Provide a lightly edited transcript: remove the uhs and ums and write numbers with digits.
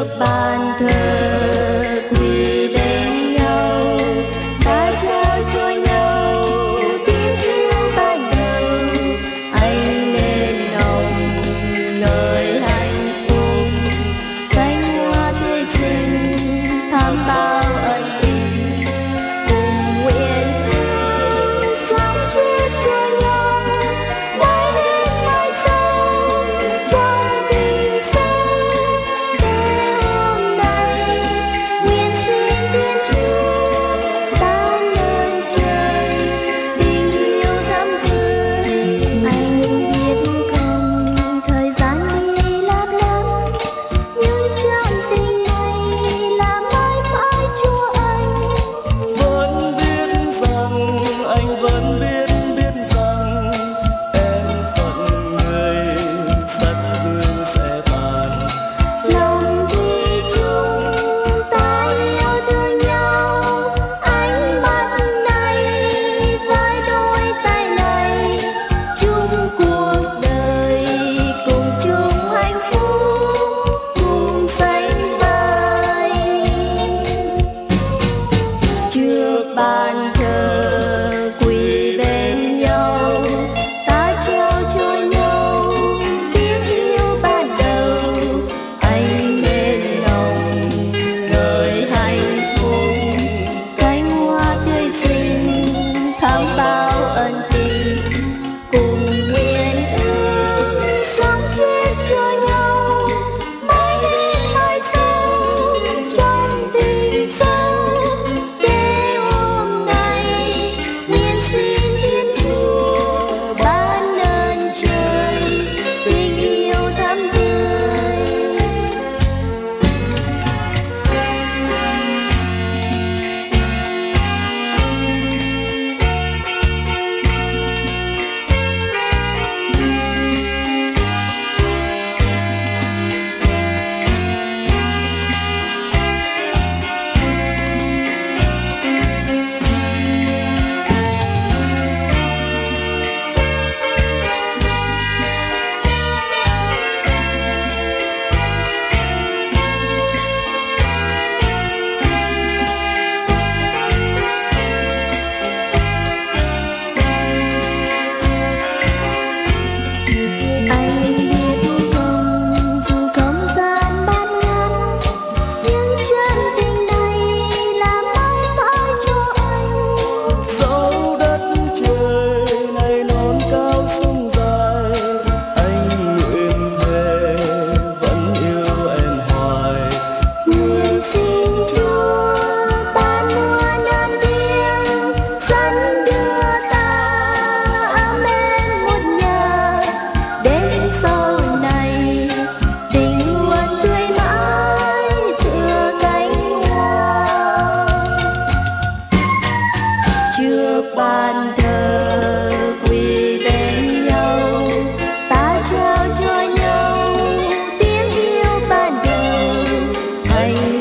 trước bàn thờ quỳ bên nhau, ta trao cho nhau tiếng yêu ban đầu. Anh nên nồng ngời hạnh phúc, cánh hoa tươi xinh thắm bao ân tình, cùng nguyện ước sống chết cho nhau mãi đến mai sau trong tình sâu. Để hôm nay nguyện xin Thiên Chúa ban ơn trời tình yêu thắm tươi. Anh biết không, thời gian đi lát lắm, nhưng trọn tình này là mãi mãi Chúa anh. Vẫn biết rằng anh vẫn biết rằng em phận người sắt hương sẽ tàn. Lòng thủy chung ta yêu thương nhau, ánh mắt này với đôi tay này, chung cuộc đời cùng chung hạnh phúc, cùng sánh vai. Trước bàn thờ quỳ bên nhau, ta trao cho nhau tiếng yêu ban đầu. Anh nên nồng ngời hạnh phúc, cánh hoa tươi xinh thắm bao ân tình, cùng nguyện ước sống chết cho nhau mãi đến mai sau trong tình sâu. Để hôm nay nguyện xin Thiên Chúa ban ơn trời tình yêu thắm tươi. Anh biết không, dù không gian ban ngắn, nhưng chân tình này là mãi mãi cho anh. Dẫu đất trời này non cao sông dài, anh nguyện thề vẫn yêu em hoài. Nguyện xin Chúa ban mưa non tiếng dẫn đưa ta amen một nhà. Đến sau này tình luôn tươi mãi tựa cánh hoa. Trước bàn thờ quỳ bên nhau, ta trao cho nhau tiếng yêu ban đầu. Anh